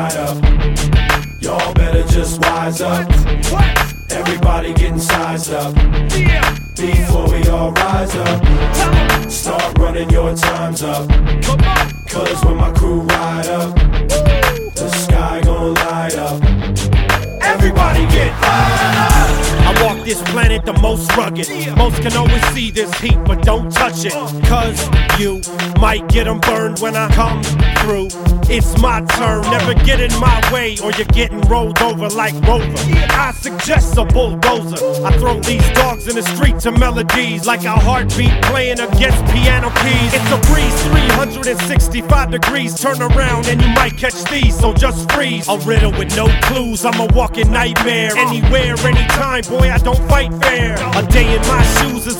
light up. Y'all better just wise up. Everybody getting sized up. Before we all rise up, start running your times up. Cause when my crew ride up, the sky gon' light up. Everybody get high. I walk this planet the most rugged. Most can always see this heat, but don't touch it. Cause you might get them burned when I come through. It's my turn, never get in my way or you're getting rolled over like Rover. I suggest a bulldozer. I throw these dogs in the street to melodies like a heartbeat playing against piano keys. It's a breeze, 365 degrees. Turn around and you might catch these, so just freeze. A riddle with no clues, I'm a walking nightmare. Anywhere, anytime, boy, I don't fight fair. A day in my shoes is